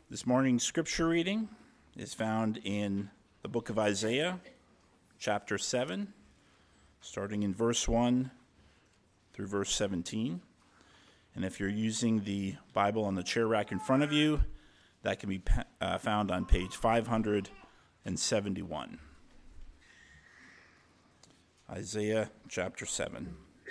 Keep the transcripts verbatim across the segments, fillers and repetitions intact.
This morning's scripture reading is found in the book of Isaiah, chapter seven, starting in verse one through verse seventeen. And if you're using the Bible on the chair rack in front of you, that can be uh, found on page five hundred seventy-one. Isaiah chapter seven.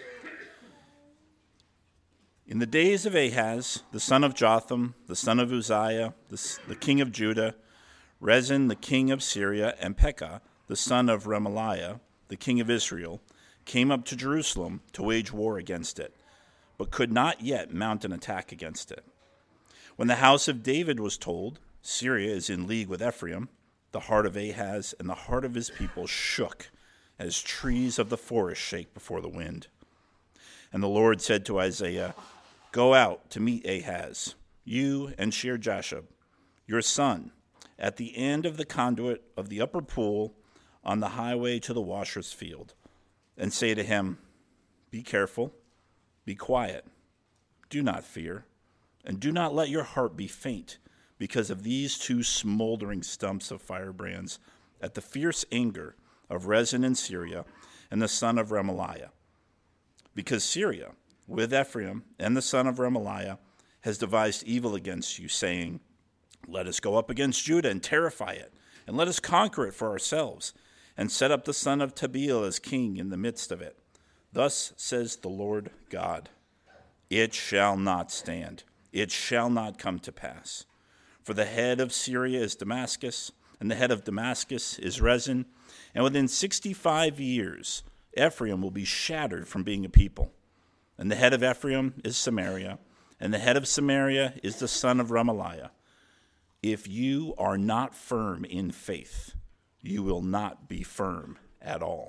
In the days of Ahaz, the son of Jotham, the son of Uzziah, the, the king of Judah, Rezin, the king of Syria, and Pekah, the son of Remaliah, the king of Israel, came up to Jerusalem to wage war against it, but could not yet mount an attack against it. When the house of David was told, Syria is in league with Ephraim, the heart of Ahaz and the heart of his people shook, as trees of the forest shake before the wind. And the Lord said to Isaiah, "Go out to meet Ahaz, you and Shear-Jashub, your son, at the end of the conduit of the upper pool on the highway to the washer's field, and say to him, be careful, be quiet, do not fear, and do not let your heart be faint because of these two smoldering stumps of firebrands at the fierce anger of Rezin in Syria and the son of Remaliah. Because Syria, with Ephraim and the son of Remaliah, has devised evil against you, saying, let us go up against Judah and terrify it, and let us conquer it for ourselves, and set up the son of Tabeel as king in the midst of it. Thus says the Lord God, it shall not stand, it shall not come to pass. For the head of Syria is Damascus, and the head of Damascus is Rezin, and within sixty-five years Ephraim will be shattered from being a people. And the head of Ephraim is Samaria, and the head of Samaria is the son of Remaliah. If you are not firm in faith, you will not be firm at all.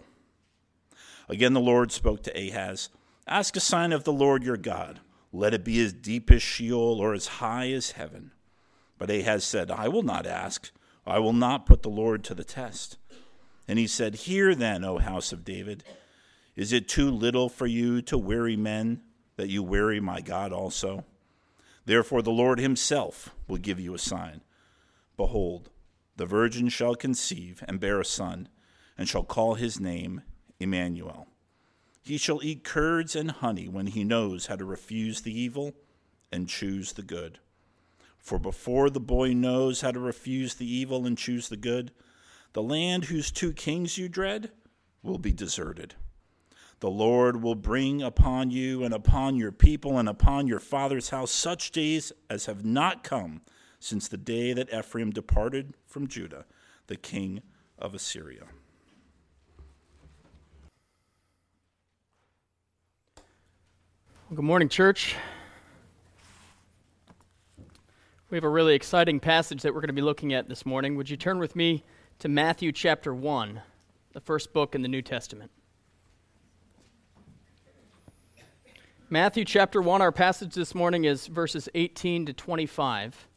Again the Lord spoke to Ahaz, ask a sign of the Lord your God. Let it be as deep as Sheol or as high as heaven. But Ahaz said, I will not ask. I will not put the Lord to the test. And he said, hear then, O house of David. Is it too little for you to weary men, that you weary my God also? Therefore the Lord himself will give you a sign. Behold, the virgin shall conceive and bear a son, and shall call his name Emmanuel. He shall eat curds and honey when he knows how to refuse the evil and choose the good. For before the boy knows how to refuse the evil and choose the good, the land whose two kings you dread will be deserted. The Lord will bring upon you and upon your people and upon your father's house such days as have not come since the day that Ephraim departed from Judah, the king of Assyria." Well, good morning, church. We have a really exciting passage that we're going to be looking at this morning. Would you turn with me to Matthew chapter one, the first book in the New Testament? Matthew chapter one, our passage this morning is verses eighteen to twenty-five.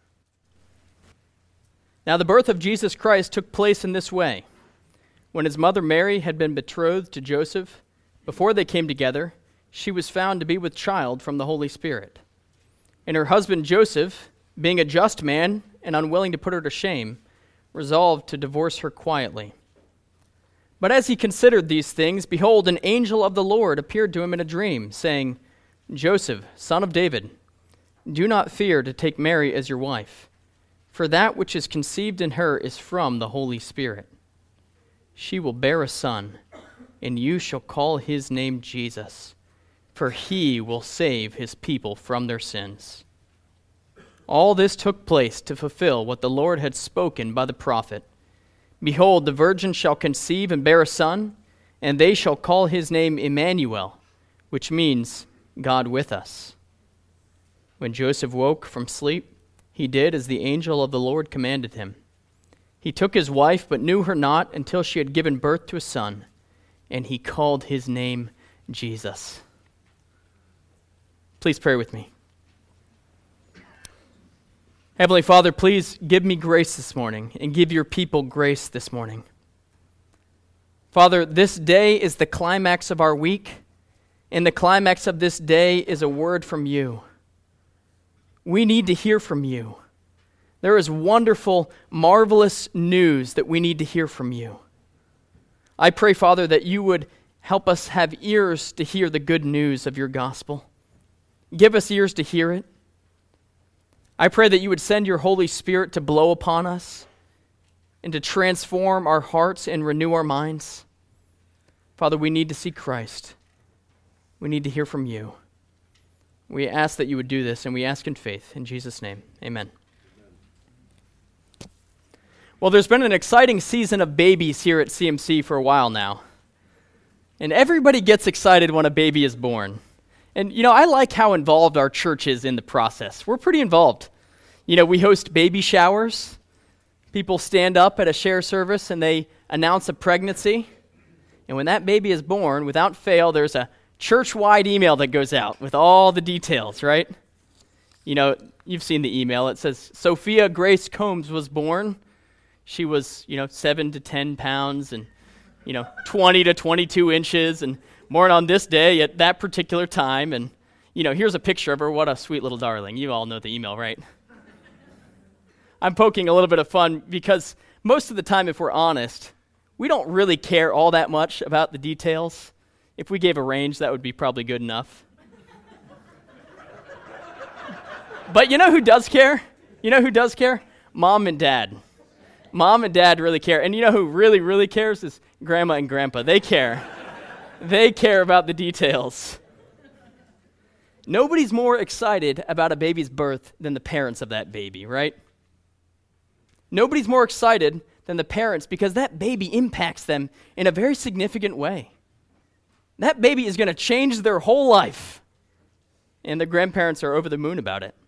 Now the birth of Jesus Christ took place in this way. When his mother Mary had been betrothed to Joseph, before they came together, she was found to be with child from the Holy Spirit. And her husband Joseph, being a just man and unwilling to put her to shame, resolved to divorce her quietly. But as he considered these things, behold, an angel of the Lord appeared to him in a dream, saying, Joseph, son of David, do not fear to take Mary as your wife, for that which is conceived in her is from the Holy Spirit. She will bear a son, and you shall call his name Jesus, for he will save his people from their sins. All this took place to fulfill what the Lord had spoken by the prophet. Behold, the virgin shall conceive and bear a son, and they shall call his name Emmanuel, which means God with us. When Joseph woke from sleep, he did as the angel of the Lord commanded him. He took his wife, but knew her not until she had given birth to a son, and he called his name Jesus. Please pray with me. Heavenly Father, please give me grace this morning and give your people grace this morning. Father, this day is the climax of our week, and the climax of this day is a word from you. We need to hear from you. There is wonderful, marvelous news that we need to hear from you. I pray, Father, that you would help us have ears to hear the good news of your gospel. Give us ears to hear it. I pray that you would send your Holy Spirit to blow upon us and to transform our hearts and renew our minds. Father, we need to see Christ. We need to hear from you. We ask that you would do this, and we ask in faith. In Jesus' name, amen. Well, there's been an exciting season of babies here at C M C for a while now. And everybody gets excited when a baby is born. And, you know, I like how involved our church is in the process. We're pretty involved. You know, we host baby showers. People stand up at a share service and they announce a pregnancy. And when that baby is born, without fail, there's a church-wide email that goes out with all the details, right? You know, you've seen the email. It says, Sophia Grace Combs was born. She was, you know, seven to ten pounds and, you know, twenty to twenty-two inches and born on this day at that particular time. And, you know, here's a picture of her. What a sweet little darling. You all know the email, right? I'm poking a little bit of fun because most of the time, if we're honest, we don't really care all that much about the details. If we gave a range, that would be probably good enough. But you know who does care? You know who does care? Mom and Dad. Mom and Dad really care. And you know who really, really cares is Grandma and Grandpa. They care. They care about the details. Nobody's more excited about a baby's birth than the parents of that baby, right? Nobody's more excited than the parents because that baby impacts them in a very significant way. That baby is going to change their whole life. And the grandparents are over the moon about it.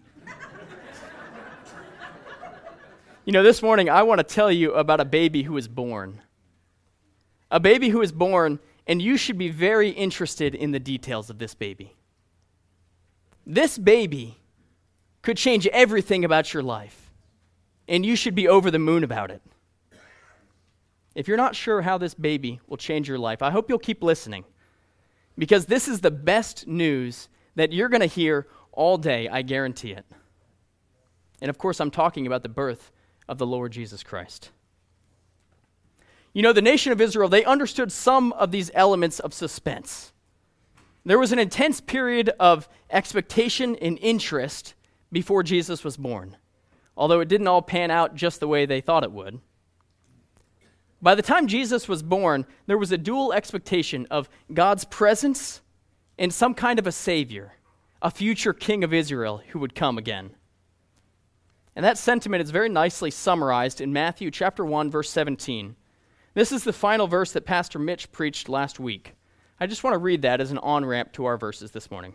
You know, this morning I want to tell you about a baby who was born. A baby who was born, and you should be very interested in the details of this baby. This baby could change everything about your life, and you should be over the moon about it. If you're not sure how this baby will change your life, I hope you'll keep listening, because this is the best news that you're going to hear all day, I guarantee it. And of course, I'm talking about the birth of the Lord Jesus Christ. You know, the nation of Israel, they understood some of these elements of suspense. There was an intense period of expectation and interest before Jesus was born, although it didn't all pan out just the way they thought it would. By the time Jesus was born, there was a dual expectation of God's presence and some kind of a savior, a future king of Israel who would come again. And that sentiment is very nicely summarized in Matthew chapter one, verse seventeen. This is the final verse that Pastor Mitch preached last week. I just want to read that as an on-ramp to our verses this morning.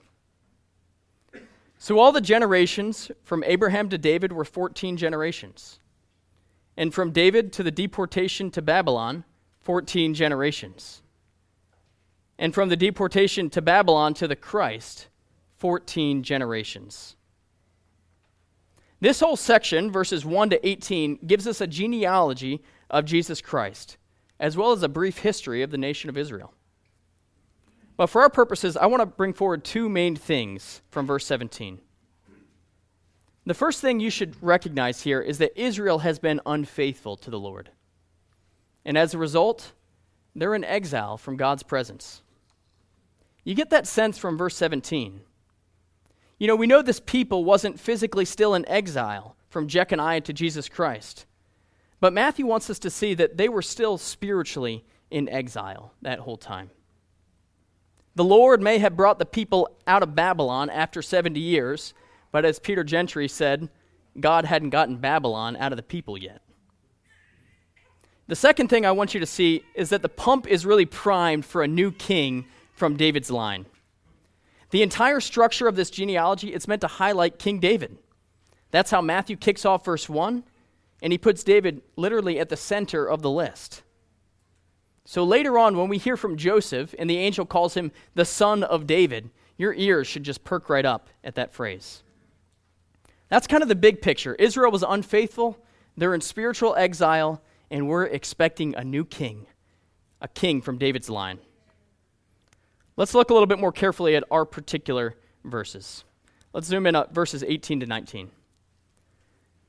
So all the generations from Abraham to David were fourteen generations. And from David to the deportation to Babylon, fourteen generations. And from the deportation to Babylon to the Christ, fourteen generations. This whole section, verses one to eighteen, gives us a genealogy of Jesus Christ, as well as a brief history of the nation of Israel. But for our purposes, I want to bring forward two main things from verse seventeen. The first thing you should recognize here is that Israel has been unfaithful to the Lord. And as a result, they're in exile from God's presence. You get that sense from verse seventeen. You know, we know this people wasn't physically still in exile from Jeconiah to Jesus Christ. But Matthew wants us to see that they were still spiritually in exile that whole time. The Lord may have brought the people out of Babylon after seventy years, but as Peter Gentry said, God hadn't gotten Babylon out of the people yet. The second thing I want you to see is that the pump is really primed for a new king from David's line. The entire structure of this genealogy, it's meant to highlight King David. That's how Matthew kicks off verse one, and he puts David literally at the center of the list. So later on, when we hear from Joseph, and the angel calls him the son of David, your ears should just perk right up at that phrase. That's kind of the big picture. Israel was unfaithful, they're in spiritual exile, and we're expecting a new king, a king from David's line. Let's look a little bit more carefully at our particular verses. Let's zoom in at verses eighteen to nineteen.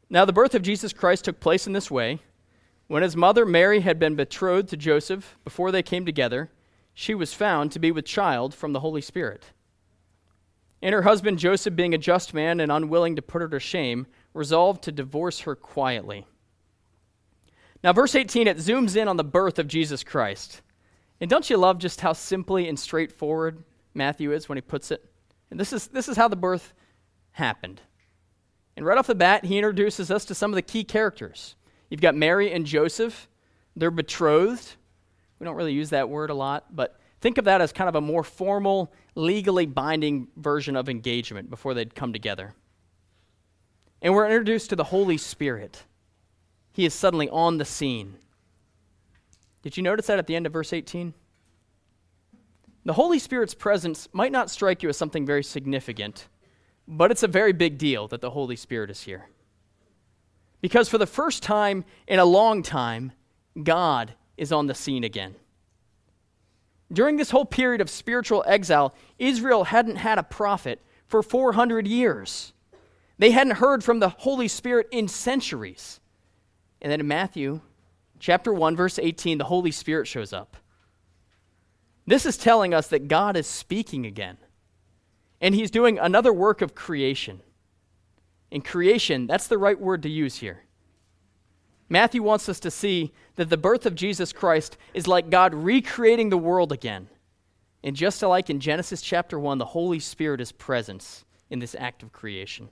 Now the birth of Jesus Christ took place in this way. When his mother Mary had been betrothed to Joseph, before they came together, she was found to be with child from the Holy Spirit. And her husband Joseph, being a just man and unwilling to put her to shame, resolved to divorce her quietly. Now verse eighteen, it zooms in on the birth of Jesus Christ. And don't you love just how simply and straightforward Matthew is when he puts it? And this is this is how the birth happened. And right off the bat, he introduces us to some of the key characters. You've got Mary and Joseph. They're betrothed. We don't really use that word a lot, but think of that as kind of a more formal, legally binding version of engagement before they'd come together. And we're introduced to the Holy Spirit. He is suddenly on the scene. Did you notice that at the end of verse eighteen? The Holy Spirit's presence might not strike you as something very significant, but it's a very big deal that the Holy Spirit is here. Because for the first time in a long time, God is on the scene again. During this whole period of spiritual exile, Israel hadn't had a prophet for four hundred years. They hadn't heard from the Holy Spirit in centuries. And then in Matthew chapter one, verse eighteen, the Holy Spirit shows up. This is telling us that God is speaking again. And he's doing another work of creation. In creation, that's the right word to use here. Matthew wants us to see that the birth of Jesus Christ is like God recreating the world again. And just like in Genesis chapter one, the Holy Spirit is present in this act of creation.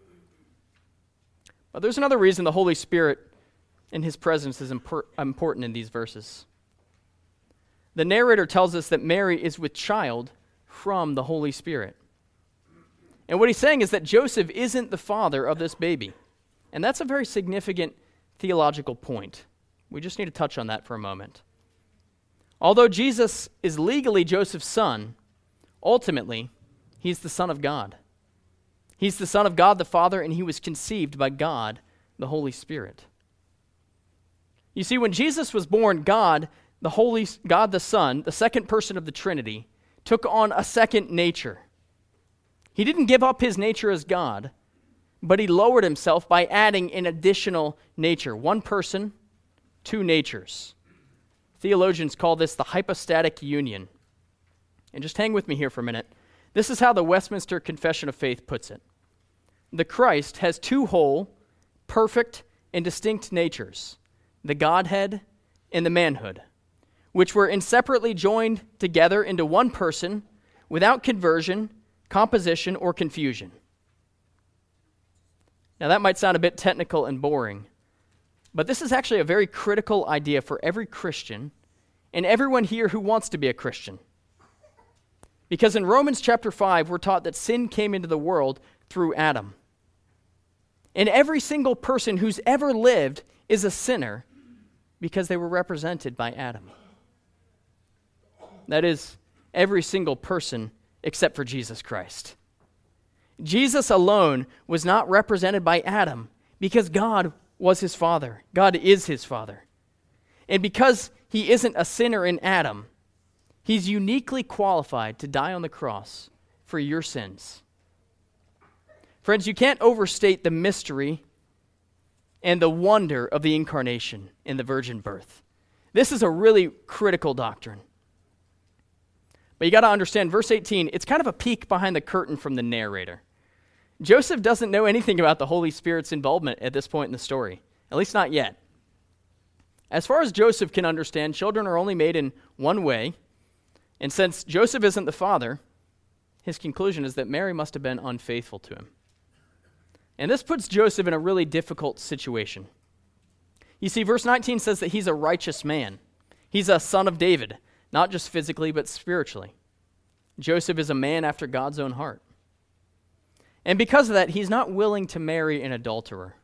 But there's another reason the Holy Spirit and his presence is impor- important in these verses. The narrator tells us that Mary is with child from the Holy Spirit. And what he's saying is that Joseph isn't the father of this baby. And that's a very significant theological point. We just need to touch on that for a moment. Although Jesus is legally Joseph's son, ultimately, he's the Son of God. He's the Son of God the Father, and he was conceived by God, the Holy Spirit. You see, when Jesus was born, God, the Holy God the Son, the second person of the Trinity, took on a second nature. He didn't give up his nature as God, but he lowered himself by adding an additional nature. One person, two natures. Theologians call this the hypostatic union. And just hang with me here for a minute. This is how the Westminster Confession of Faith puts it. The Christ has two whole, perfect, and distinct natures, the Godhead and the manhood, which were inseparably joined together into one person without conversion, composition, or confusion. Now that might sound a bit technical and boring, but this is actually a very critical idea for every Christian and everyone here who wants to be a Christian. Because in Romans chapter five, we're taught that sin came into the world through Adam. And every single person who's ever lived is a sinner because they were represented by Adam. That is, every single person except for Jesus Christ. Jesus alone was not represented by Adam because God was his father. God is his father. And because he isn't a sinner in Adam, he's uniquely qualified to die on the cross for your sins. Friends, you can't overstate the mystery and the wonder of the incarnation and the virgin birth. This is a really critical doctrine. But you got to understand, verse eighteen, it's kind of a peek behind the curtain from the narrator. Joseph doesn't know anything about the Holy Spirit's involvement at this point in the story, at least not yet. As far as Joseph can understand, children are only made in one way, and since Joseph isn't the father, his conclusion is that Mary must have been unfaithful to him. And this puts Joseph in a really difficult situation. You see, verse nineteen says that he's a righteous man. He's a son of David, not just physically, but spiritually. Joseph is a man after God's own heart. And because of that, he's not willing to marry an adulterer.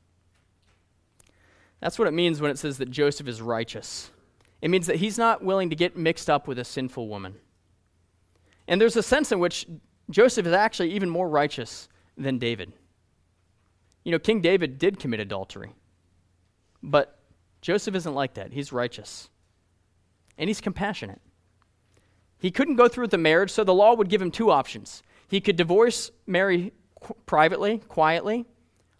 That's what it means when it says that Joseph is righteous. It means that he's not willing to get mixed up with a sinful woman. And there's a sense in which Joseph is actually even more righteous than David. You know, King David did commit adultery. But Joseph isn't like that. He's righteous. And he's compassionate. He couldn't go through with the marriage, so the law would give him two options. He could divorce Mary qu- privately, quietly,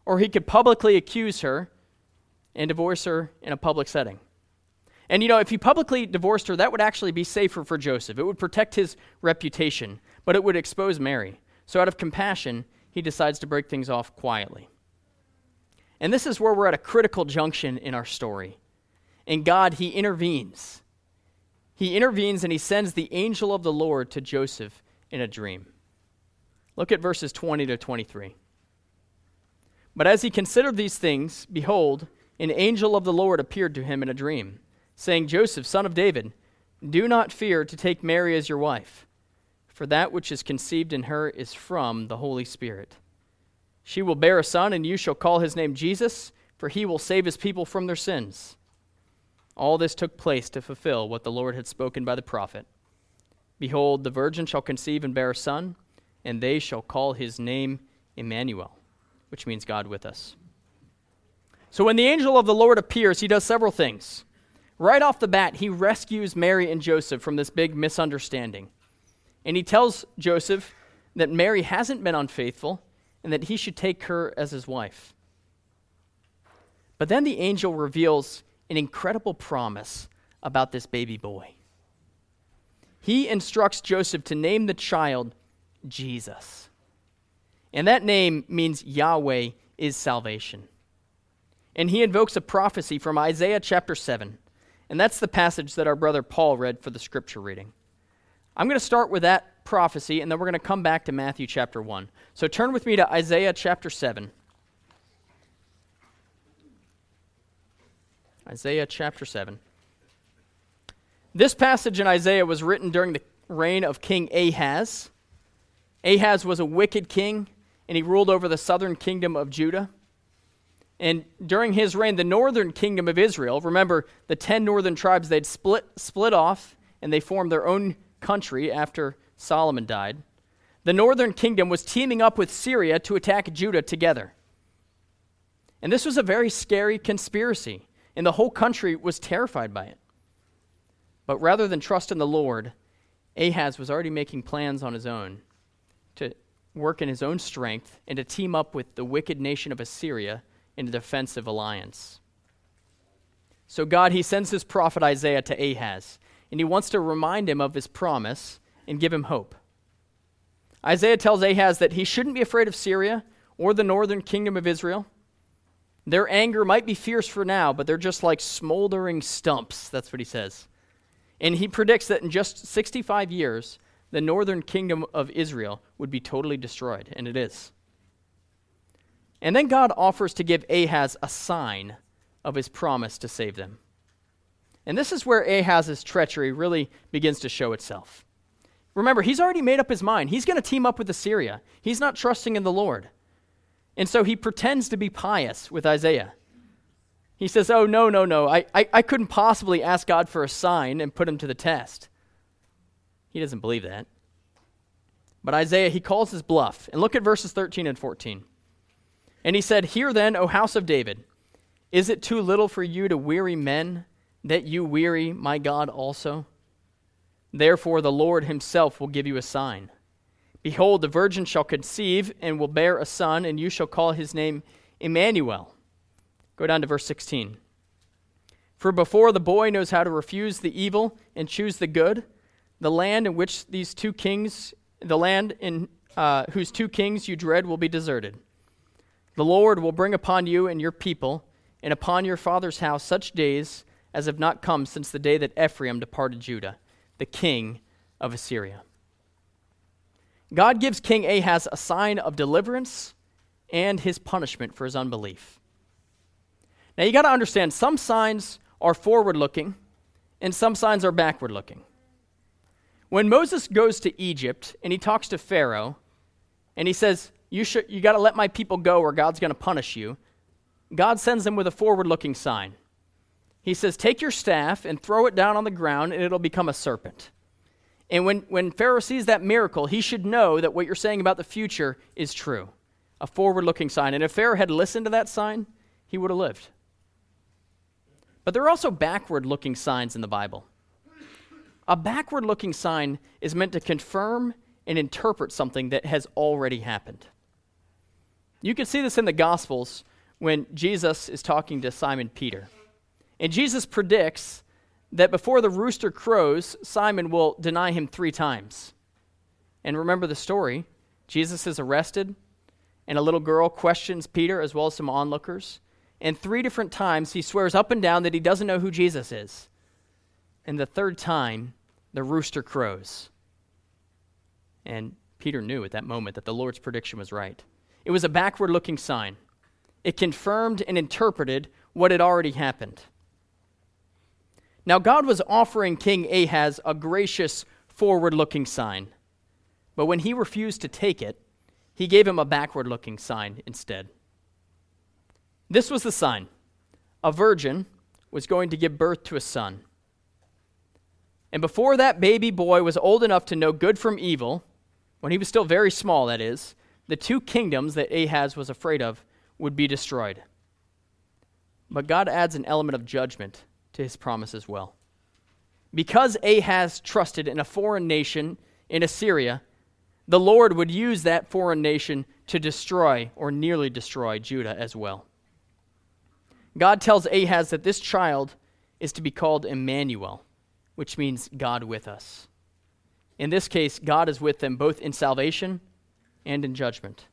or he could publicly accuse her and divorce her in a public setting. And you know, if he publicly divorced her, that would actually be safer for Joseph. It would protect his reputation, but it would expose Mary. So out of compassion, he decides to break things off quietly. And this is where we're at a critical junction in our story. And God, he intervenes. He intervenes and he sends the angel of the Lord to Joseph in a dream. Look at verses twenty to twenty-three. But as he considered these things, behold, an angel of the Lord appeared to him in a dream, saying, Joseph, son of David, do not fear to take Mary as your wife, for that which is conceived in her is from the Holy Spirit. She will bear a son, and you shall call his name Jesus, for he will save his people from their sins. All this took place to fulfill what the Lord had spoken by the prophet. Behold, the virgin shall conceive and bear a son, and they shall call his name Emmanuel, which means God with us. So when the angel of the Lord appears, he does several things. Right off the bat, he rescues Mary and Joseph from this big misunderstanding. And he tells Joseph that Mary hasn't been unfaithful and that he should take her as his wife. But then the angel reveals an incredible promise about this baby boy. He instructs Joseph to name the child Jesus. And that name means Yahweh is salvation. And he invokes a prophecy from Isaiah chapter seven. And that's the passage that our brother Paul read for the scripture reading. I'm going to start with that prophecy, and then we're going to come back to Matthew chapter one. So turn with me to Isaiah chapter seven. Isaiah chapter seven. This passage in Isaiah was written during the reign of King Ahaz. Ahaz was a wicked king, and he ruled over the southern kingdom of Judah. And during his reign, the northern kingdom of Israel, remember the ten northern tribes, they'd split split off, and they formed their own country after Solomon died. The northern kingdom was teaming up with Syria to attack Judah together. And this was a very scary conspiracy, and the whole country was terrified by it. But rather than trust in the Lord, Ahaz was already making plans on his own to work in his own strength and to team up with the wicked nation of Assyria in a defensive alliance. So God, he sends his prophet Isaiah to Ahaz, and he wants to remind him of his promise and give him hope. Isaiah tells Ahaz that he shouldn't be afraid of Syria or the northern kingdom of Israel. Their anger might be fierce for now, but they're just like smoldering stumps. That's what he says. And he predicts that in just sixty-five years, the northern kingdom of Israel would be totally destroyed, and it is. And then God offers to give Ahaz a sign of his promise to save them. And this is where Ahaz's treachery really begins to show itself. Remember, he's already made up his mind. He's going to team up with Assyria. He's not trusting in the Lord. And so he pretends to be pious with Isaiah. He says, oh, no, no, no, I, I, I couldn't possibly ask God for a sign and put him to the test. He doesn't believe that. But Isaiah, he calls his bluff. And look at verses thirteen and fourteen. And he said, hear then, O house of David, is it too little for you to weary men, that you weary my God also? Therefore the Lord himself will give you a sign. Behold, the virgin shall conceive and will bear a son, and you shall call his name Emmanuel. Go down to verse sixteen. For before the boy knows how to refuse the evil and choose the good, the land in which these two kings, the land in uh, whose two kings you dread will be deserted. The Lord will bring upon you and your people and upon your father's house such days as have not come since the day that Ephraim departed Judah, the king of Assyria. God gives King Ahaz a sign of deliverance and his punishment for his unbelief. Now you got to understand, some signs are forward-looking and some signs are backward-looking. When Moses goes to Egypt and he talks to Pharaoh and he says, you should, you got to let my people go or God's going to punish you, God sends him with a forward-looking sign. He says, take your staff and throw it down on the ground and it'll become a serpent. And when, when Pharaoh sees that miracle, he should know that what you're saying about the future is true, a forward-looking sign. And if Pharaoh had listened to that sign, he would have lived. But there are also backward-looking signs in the Bible. A backward-looking sign is meant to confirm and interpret something that has already happened. You can see this in the Gospels when Jesus is talking to Simon Peter. And Jesus predicts that before the rooster crows, Simon will deny him three times. And remember the story. Jesus is arrested, and a little girl questions Peter as well as some onlookers. And three different times he swears up and down that he doesn't know who Jesus is. And the third time, the rooster crows. And Peter knew at that moment that the Lord's prediction was right. It was a backward-looking sign. It confirmed and interpreted what had already happened. Now, God was offering King Ahaz a gracious, forward-looking sign. But when he refused to take it, he gave him a backward-looking sign instead. This was the sign. A virgin was going to give birth to a son. And before that baby boy was old enough to know good from evil, when he was still very small, that is, the two kingdoms that Ahaz was afraid of would be destroyed. But God adds an element of judgment to his promise as well. Because Ahaz trusted in a foreign nation, in Assyria, the Lord would use that foreign nation to destroy or nearly destroy Judah as well. God tells Ahaz that this child is to be called Emmanuel, which means God with us. In this case, God is with them both in salvation and in judgment.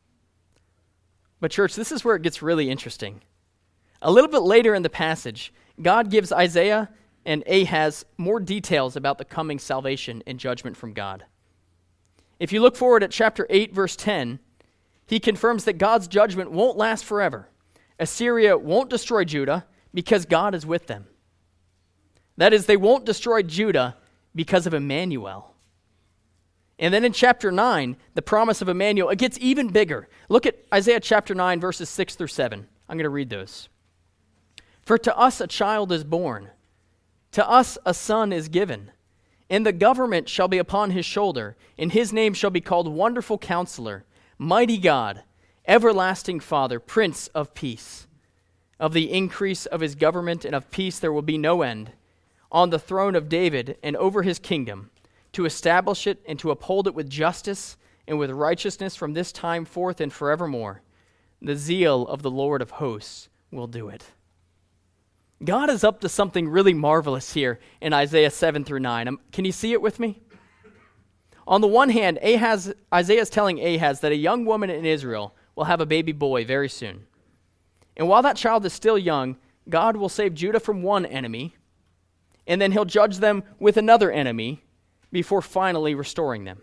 But church, this is where it gets really interesting. A little bit later in the passage, God gives Isaiah and Ahaz more details about the coming salvation and judgment from God. If you look forward at chapter eight, verse ten, he confirms that God's judgment won't last forever. Assyria won't destroy Judah because God is with them. That is, they won't destroy Judah because of Emmanuel. And then in chapter nine, the promise of Emmanuel, it gets even bigger. Look at Isaiah chapter nine, verses six through seven. I'm going to read those. For to us a child is born, to us a son is given, and the government shall be upon his shoulder, and his name shall be called Wonderful Counselor, Mighty God, Everlasting Father, Prince of Peace. Of the increase of his government and of peace there will be no end, on the throne of David and over his kingdom, to establish it and to uphold it with justice and with righteousness from this time forth and forevermore. The zeal of the Lord of hosts will do it. God is up to something really marvelous here in Isaiah seven through nine. Um, can you see it with me? On the one hand, Ahaz, Isaiah is telling Ahaz that a young woman in Israel will have a baby boy very soon. And while that child is still young, God will save Judah from one enemy, and then he'll judge them with another enemy before finally restoring them.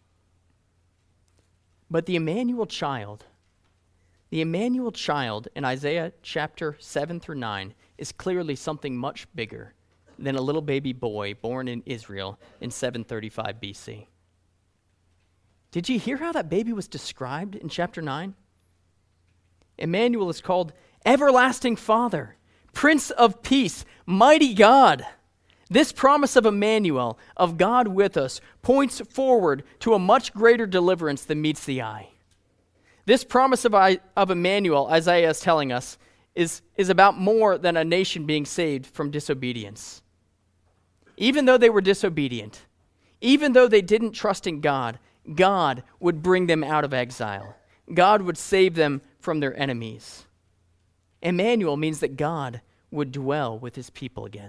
But the Emmanuel child, the Emmanuel child in Isaiah chapter seven through nine is clearly something much bigger than a little baby boy born in Israel in seven thirty-five B C. Did you hear how that baby was described in chapter nine? Emmanuel is called Everlasting Father, Prince of Peace, Mighty God. This promise of Emmanuel, of God with us, points forward to a much greater deliverance than meets the eye. This promise of, I, of Emmanuel, Isaiah is telling us, is, is about more than a nation being saved from disobedience. Even though they were disobedient, even though they didn't trust in God, God would bring them out of exile. God would save them from their enemies. Emmanuel means that God would dwell with his people again.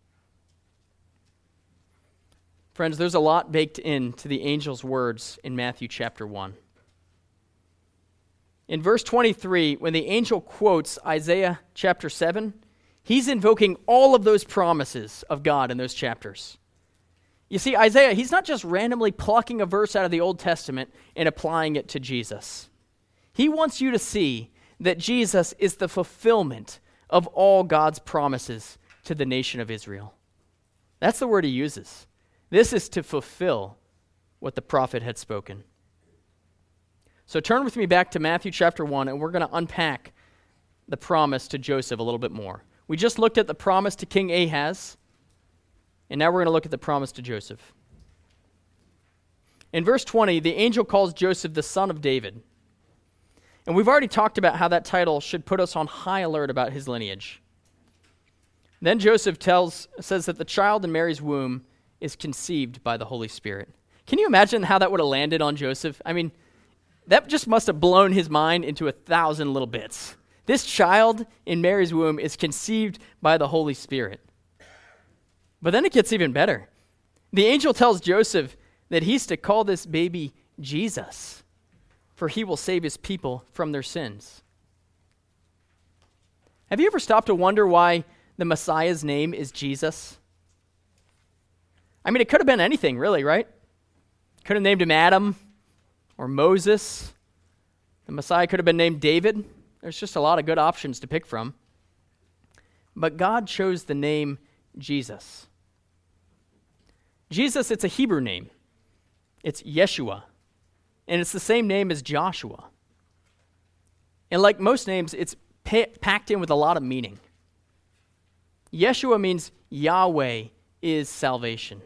Friends, there's a lot baked into the angel's words in Matthew chapter one. In verse twenty-three, when the angel quotes Isaiah chapter seven, he's invoking all of those promises of God in those chapters. You see, Isaiah, he's not just randomly plucking a verse out of the Old Testament and applying it to Jesus. He wants you to see that Jesus is the fulfillment of all God's promises to the nation of Israel. That's the word he uses. This is to fulfill what the prophet had spoken. So turn with me back to Matthew chapter one, and we're going to unpack the promise to Joseph a little bit more. We just looked at the promise to King Ahaz, and now we're going to look at the promise to Joseph. In verse twenty, the angel calls Joseph the son of David. And we've already talked about how that title should put us on high alert about his lineage. Then Joseph tells, says that the child in Mary's womb is conceived by the Holy Spirit. Can you imagine how that would have landed on Joseph? I mean, That just must have blown his mind into a thousand little bits. This child in Mary's womb is conceived by the Holy Spirit. But then it gets even better. The angel tells Joseph that he's to call this baby Jesus, for he will save his people from their sins. Have you ever stopped to wonder why the Messiah's name is Jesus? I mean, it could have been anything, really, right? Could have named him Adam or Moses. The Messiah could have been named David. There's just a lot of good options to pick from. But God chose the name Jesus. Jesus, it's a Hebrew name. It's Yeshua. And it's the same name as Joshua. And like most names, it's pa- packed in with a lot of meaning. Yeshua means Yahweh is salvation.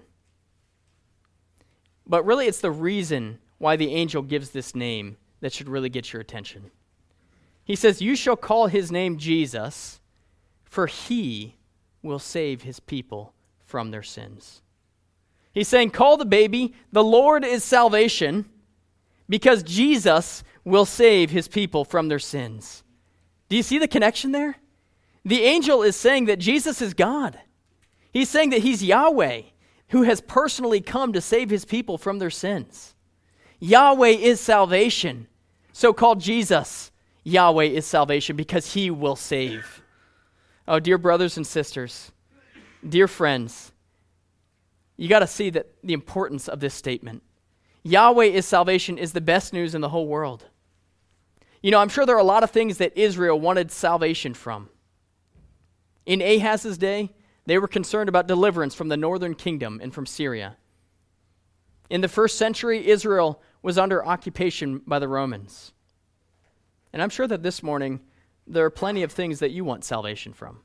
But really, it's the reason why the angel gives this name that should really get your attention. He says, "You shall call his name Jesus, for he will save his people from their sins." He's saying, call the baby, the Lord is salvation, because Jesus will save his people from their sins. Do you see the connection there? The angel is saying that Jesus is God. He's saying that he's Yahweh, who has personally come to save his people from their sins. Yahweh is salvation. So called Jesus, Yahweh is salvation because he will save. Oh, dear brothers and sisters, dear friends, you got to see that the importance of this statement. Yahweh is salvation is the best news in the whole world. You know, I'm sure there are a lot of things that Israel wanted salvation from. In Ahaz's day, they were concerned about deliverance from the northern kingdom and from Syria. In the first century, Israel was under occupation by the Romans. And I'm sure that this morning, there are plenty of things that you want salvation from.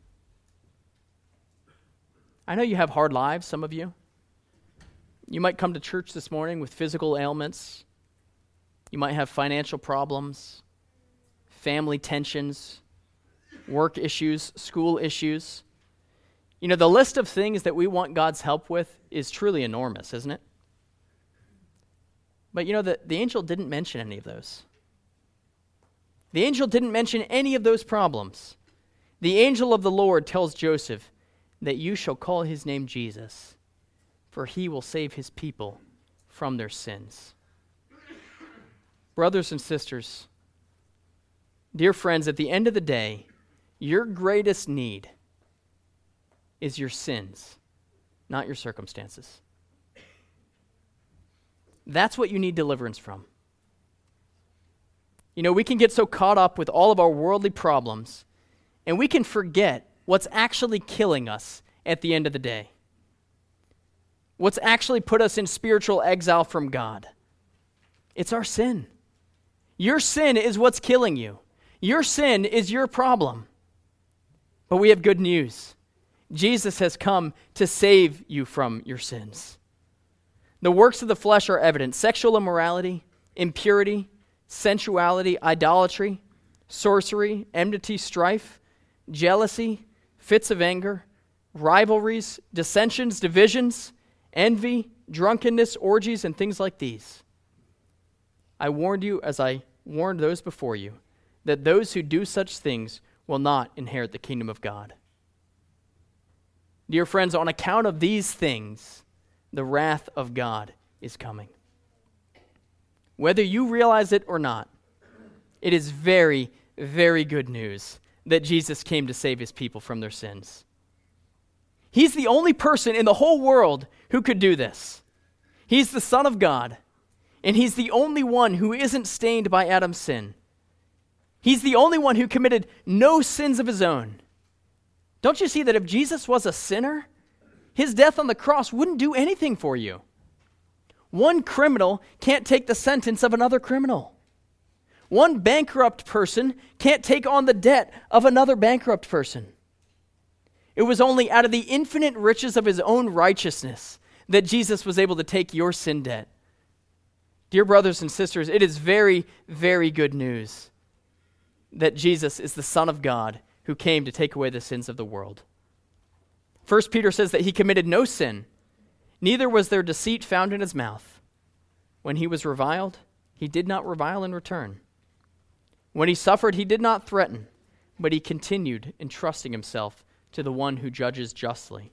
I know you have hard lives, some of you. You might come to church this morning with physical ailments. You might have financial problems, family tensions, work issues, school issues. You know, the list of things that we want God's help with is truly enormous, isn't it? But you know, the, the angel didn't mention any of those. The angel didn't mention any of those problems. The angel of the Lord tells Joseph that you shall call his name Jesus, for he will save his people from their sins. Brothers and sisters, dear friends, at the end of the day, your greatest need is your sins, not your circumstances. That's what you need deliverance from. You know, we can get so caught up with all of our worldly problems, and we can forget what's actually killing us at the end of the day. What's actually put us in spiritual exile from God. It's our sin. Your sin is what's killing you. Your sin is your problem. But we have good news. Jesus has come to save you from your sins. The works of the flesh are evident: sexual immorality, impurity, sensuality, idolatry, sorcery, enmity, strife, jealousy, fits of anger, rivalries, dissensions, divisions, envy, drunkenness, orgies, and things like these. I warned you, as I warned those before you, that those who do such things will not inherit the kingdom of God. Dear friends, on account of these things, the wrath of God is coming. Whether you realize it or not, it is very, very good news that Jesus came to save his people from their sins. He's the only person in the whole world who could do this. He's the Son of God, and he's the only one who isn't stained by Adam's sin. He's the only one who committed no sins of his own. Don't you see that if Jesus was a sinner, his death on the cross wouldn't do anything for you? One criminal can't take the sentence of another criminal. One bankrupt person can't take on the debt of another bankrupt person. It was only out of the infinite riches of his own righteousness that Jesus was able to take your sin debt. Dear brothers and sisters, it is very, very good news that Jesus is the Son of God who came to take away the sins of the world. First Peter says that he committed no sin, neither was there deceit found in his mouth. When he was reviled, he did not revile in return. When he suffered, he did not threaten, but he continued entrusting himself to the one who judges justly.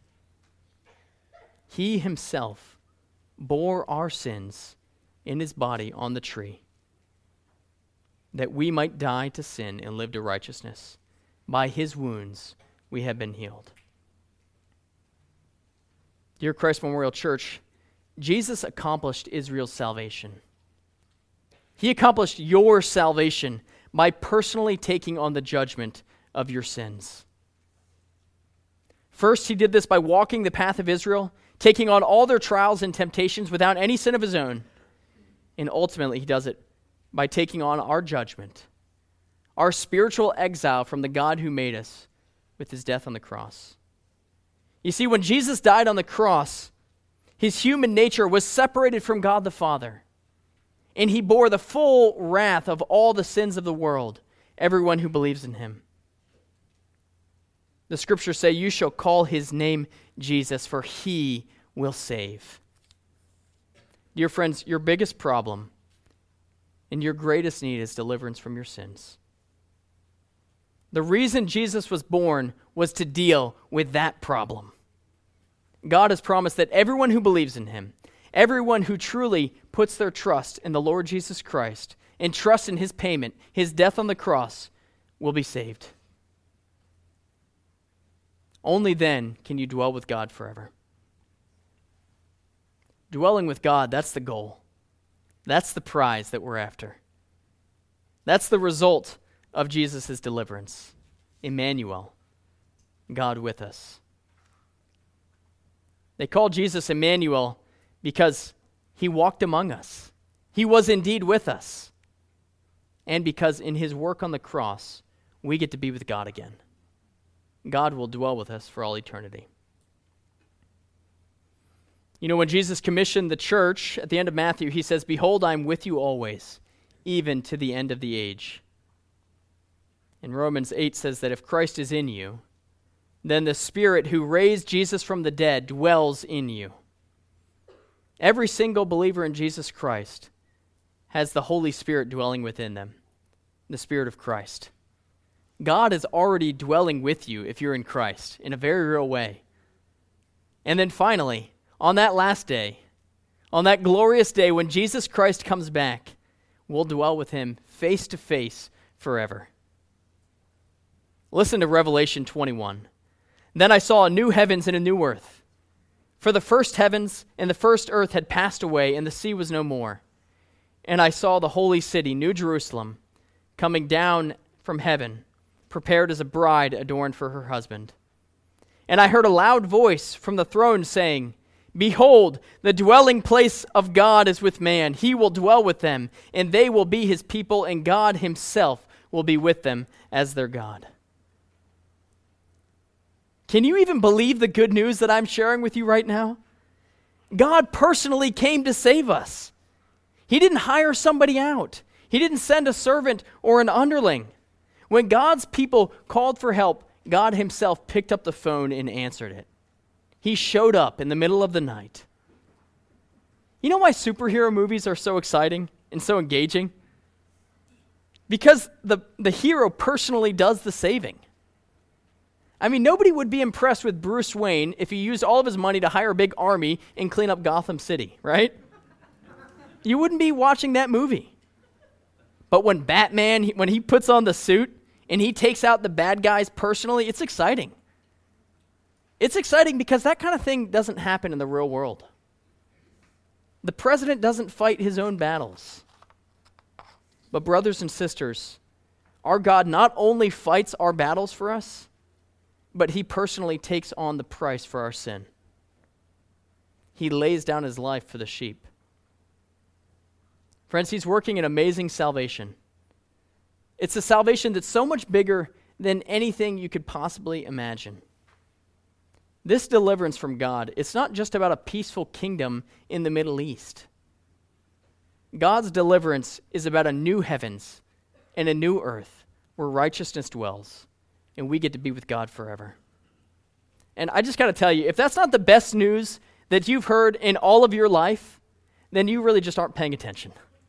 He himself bore our sins in his body on the tree, that we might die to sin and live to righteousness. By his wounds we have been healed. Dear Christ Memorial Church, Jesus accomplished Israel's salvation. He accomplished your salvation by personally taking on the judgment of your sins. First, he did this by walking the path of Israel, taking on all their trials and temptations without any sin of his own. And ultimately, he does it by taking on our judgment, our spiritual exile from the God who made us with his death on the cross. You see, when Jesus died on the cross, his human nature was separated from God the Father, and he bore the full wrath of all the sins of the world, everyone who believes in him. The scriptures say, "You shall call his name Jesus, for he will save." Dear friends, your biggest problem and your greatest need is deliverance from your sins. The reason Jesus was born was to deal with that problem. God has promised that everyone who believes in him, everyone who truly puts their trust in the Lord Jesus Christ and trusts in his payment, his death on the cross, will be saved. Only then can you dwell with God forever. Dwelling with God, that's the goal. That's the prize that we're after. That's the result of Jesus' deliverance. Emmanuel, God with us. They call Jesus Emmanuel because he walked among us. He was indeed with us. And because in his work on the cross, we get to be with God again. God will dwell with us for all eternity. You know, when Jesus commissioned the church at the end of Matthew, he says, "Behold, I am with you always, even to the end of the age." And Romans eight says that if Christ is in you, then the Spirit who raised Jesus from the dead dwells in you. Every single believer in Jesus Christ has the Holy Spirit dwelling within them, the Spirit of Christ. God is already dwelling with you if you're in Christ in a very real way. And then finally, on that last day, on that glorious day when Jesus Christ comes back, we'll dwell with him face to face forever. Listen to Revelation twenty-one. "Then I saw a new heavens and a new earth. For the first heavens and the first earth had passed away, and the sea was no more. And I saw the holy city, New Jerusalem, coming down from heaven, prepared as a bride adorned for her husband. And I heard a loud voice from the throne saying, 'Behold, the dwelling place of God is with man. He will dwell with them, and they will be his people, and God himself will be with them as their God.'" Can you even believe the good news that I'm sharing with you right now? God personally came to save us. He didn't hire somebody out. He didn't send a servant or an underling. When God's people called for help, God himself picked up the phone and answered it. He showed up in the middle of the night. You know why superhero movies are so exciting and so engaging? Because the, the hero personally does the saving. I mean, nobody would be impressed with Bruce Wayne if he used all of his money to hire a big army and clean up Gotham City, right? You wouldn't be watching that movie. But when Batman, when he puts on the suit and he takes out the bad guys personally, it's exciting. It's exciting because that kind of thing doesn't happen in the real world. The president doesn't fight his own battles. But brothers and sisters, our God not only fights our battles for us, but he personally takes on the price for our sin. He lays down his life for the sheep. Friends, he's working an amazing salvation. It's a salvation that's so much bigger than anything you could possibly imagine. This deliverance from God, it's not just about a peaceful kingdom in the Middle East. God's deliverance is about a new heavens and a new earth where righteousness dwells, and we get to be with God forever. And I just got to tell you, if that's not the best news that you've heard in all of your life, then you really just aren't paying attention.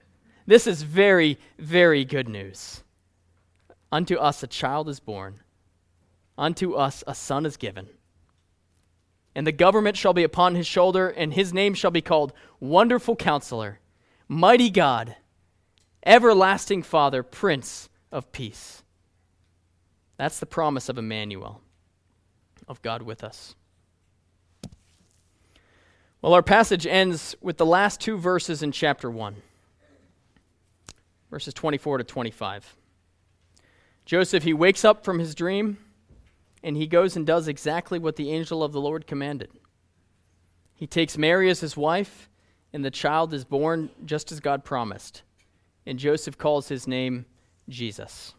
This is very, very good news. Unto us a child is born. Unto us a son is given. And the government shall be upon his shoulder, and his name shall be called Wonderful Counselor, Mighty God, Everlasting Father, Prince of Peace. That's the promise of Emmanuel, of God with us. Well, our passage ends with the last two verses in chapter one, verses twenty-four to twenty-five. Joseph, he wakes up from his dream, and he goes and does exactly what the angel of the Lord commanded. He takes Mary as his wife, and the child is born just as God promised. And Joseph calls his name Jesus.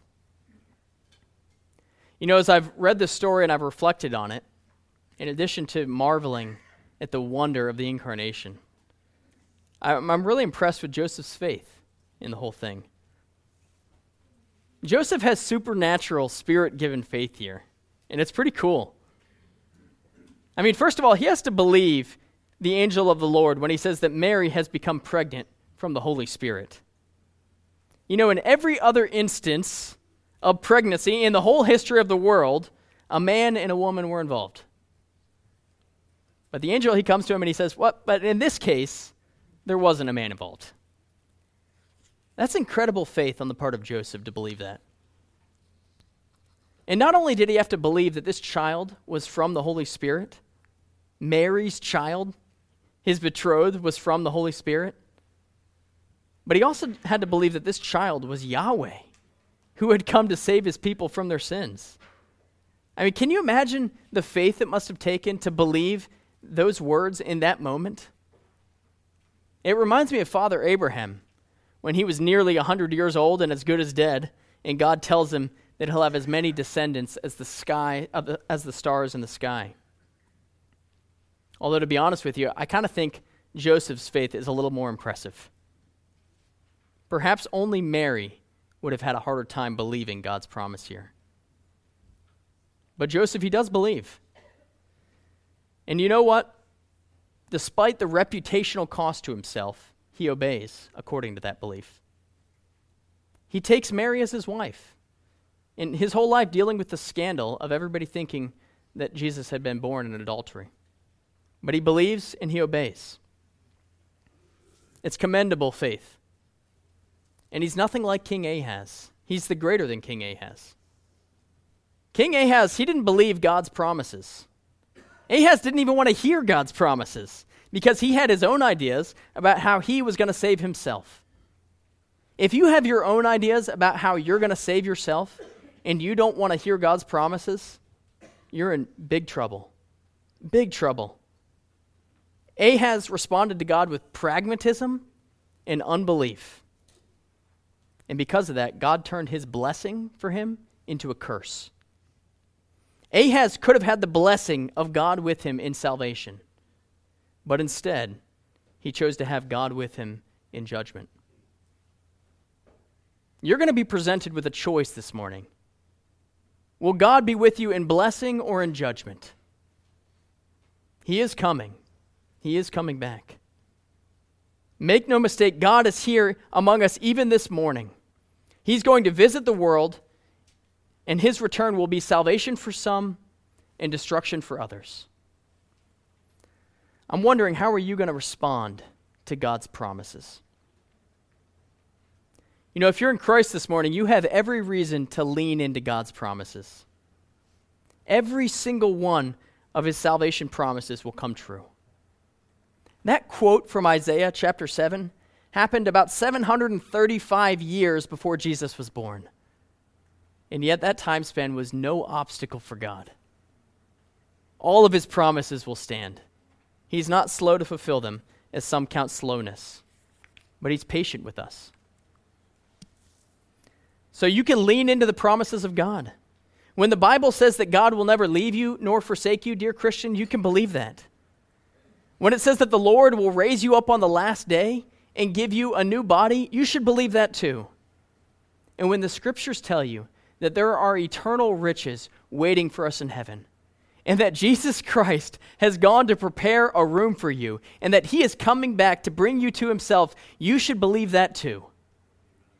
You know, as I've read this story and I've reflected on it, in addition to marveling at the wonder of the incarnation, I'm, I'm really impressed with Joseph's faith in the whole thing. Joseph has supernatural, spirit-given faith here. And it's pretty cool. I mean, first of all, he has to believe the angel of the Lord when he says that Mary has become pregnant from the Holy Spirit. You know, in every other instance of pregnancy in the whole history of the world, a man and a woman were involved. But the angel, he comes to him and he says, what? But in this case, there wasn't a man involved. That's incredible faith on the part of Joseph to believe that. And not only did he have to believe that this child was from the Holy Spirit, Mary's child, his betrothed, was from the Holy Spirit, but he also had to believe that this child was Yahweh, who had come to save his people from their sins. I mean, can you imagine the faith it must have taken to believe those words in that moment? It reminds me of Father Abraham, when he was nearly one hundred years old and as good as dead, and God tells him that he'll have as many descendants as the sky, as the stars in the sky. Although, to be honest with you, I kind of think Joseph's faith is a little more impressive. Perhaps only Mary would have had a harder time believing God's promise here. But Joseph, he does believe. And you know what? Despite the reputational cost to himself, he obeys according to that belief. He takes Mary as his wife. In his whole life dealing with the scandal of everybody thinking that Jesus had been born in adultery. But he believes and he obeys. It's commendable faith. And he's nothing like King Ahaz. He's the greater than King Ahaz. King Ahaz, he didn't believe God's promises. Ahaz didn't even want to hear God's promises because he had his own ideas about how he was going to save himself. If you have your own ideas about how you're going to save yourself, and you don't want to hear God's promises, you're in big trouble. Big trouble. Ahaz responded to God with pragmatism and unbelief. And because of that, God turned his blessing for him into a curse. Ahaz could have had the blessing of God with him in salvation, but instead, he chose to have God with him in judgment. You're going to be presented with a choice this morning. Will God be with you in blessing or in judgment? He is coming. He is coming back. Make no mistake, God is here among us even this morning. He's going to visit the world, and his return will be salvation for some and destruction for others. I'm wondering, how are you going to respond to God's promises? You know, if you're in Christ this morning, you have every reason to lean into God's promises. Every single one of his salvation promises will come true. That quote from Isaiah chapter seven happened about seven hundred thirty-five years before Jesus was born. And yet that time span was no obstacle for God. All of his promises will stand. He's not slow to fulfill them, as some count slowness, but he's patient with us. So you can lean into the promises of God. When the Bible says that God will never leave you nor forsake you, dear Christian, you can believe that. When it says that the Lord will raise you up on the last day and give you a new body, you should believe that too. And when the scriptures tell you that there are eternal riches waiting for us in heaven, and that Jesus Christ has gone to prepare a room for you, and that he is coming back to bring you to himself, you should believe that too.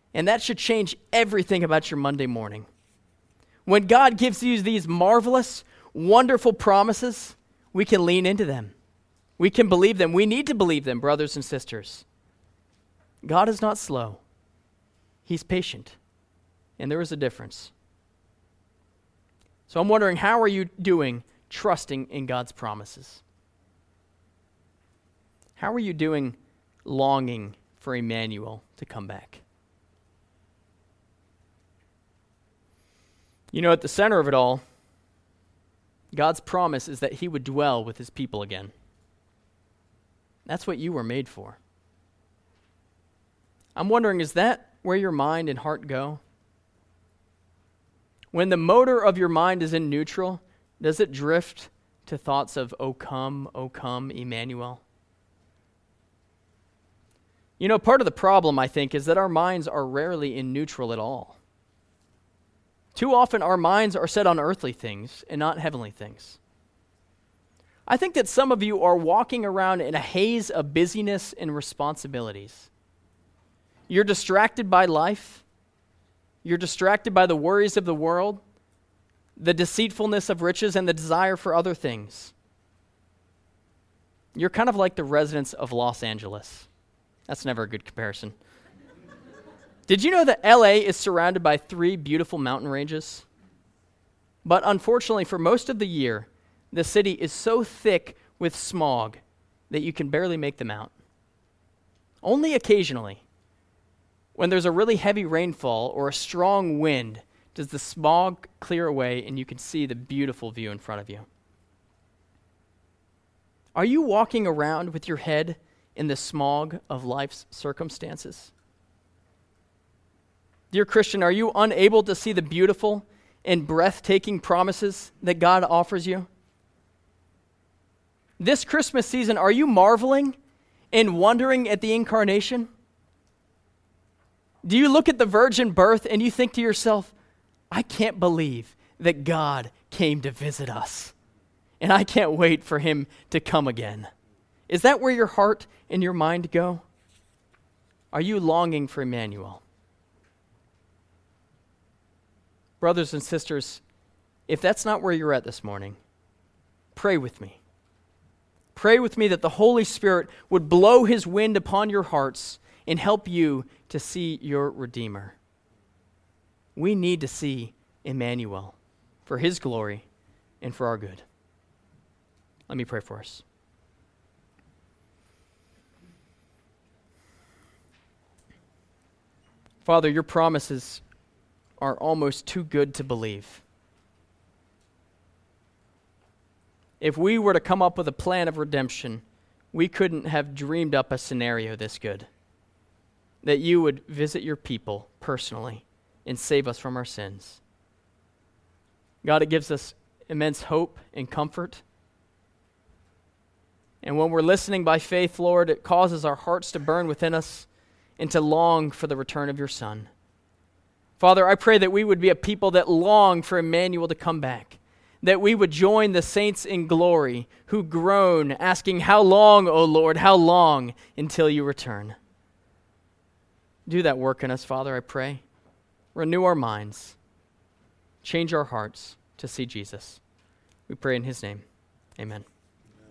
And that should change everything about your Monday morning. When God gives you these marvelous, wonderful promises, we can lean into them. We can believe them. We need to believe them, brothers and sisters. God is not slow. He's patient. And there is a difference. So I'm wondering, how are you doing trusting in God's promises? How are you doing longing for Emmanuel to come back? You know, at the center of it all, God's promise is that he would dwell with his people again. That's what you were made for. I'm wondering, is that where your mind and heart go? When the motor of your mind is in neutral, does it drift to thoughts of, "O come, O come, Emmanuel"? You know, part of the problem, I think, is that our minds are rarely in neutral at all. Too often our minds are set on earthly things and not heavenly things. I think that some of you are walking around in a haze of busyness and responsibilities. You're distracted by life. You're distracted by the worries of the world, the deceitfulness of riches, and the desire for other things. You're kind of like the residents of Los Angeles. That's never a good comparison. Did you know that L A is surrounded by three beautiful mountain ranges? But unfortunately, for most of the year, the city is so thick with smog that you can barely make them out. Only occasionally, when there's a really heavy rainfall or a strong wind, does the smog clear away and you can see the beautiful view in front of you. Are you walking around with your head in the smog of life's circumstances? Dear Christian, are you unable to see the beautiful and breathtaking promises that God offers you? This Christmas season, are you marveling and wondering at the incarnation? Do you look at the virgin birth and you think to yourself, I can't believe that God came to visit us, and I can't wait for him to come again? Is that where your heart and your mind go? Are you longing for Emmanuel? Brothers and sisters, if that's not where you're at this morning, pray with me. Pray with me that the Holy Spirit would blow his wind upon your hearts and help you to see your Redeemer. We need to see Emmanuel for his glory and for our good. Let me pray for us. Father, your promises are almost too good to believe. If we were to come up with a plan of redemption, we couldn't have dreamed up a scenario this good. That you would visit your people personally and save us from our sins. God, it gives us immense hope and comfort. And when we're listening by faith, Lord, it causes our hearts to burn within us and to long for the return of your Son. Father, I pray that we would be a people that long for Emmanuel to come back, that we would join the saints in glory who groan, asking, how long, O Lord, how long until you return? Do that work in us, Father, I pray. Renew our minds. Change our hearts to see Jesus. We pray in his name. Amen.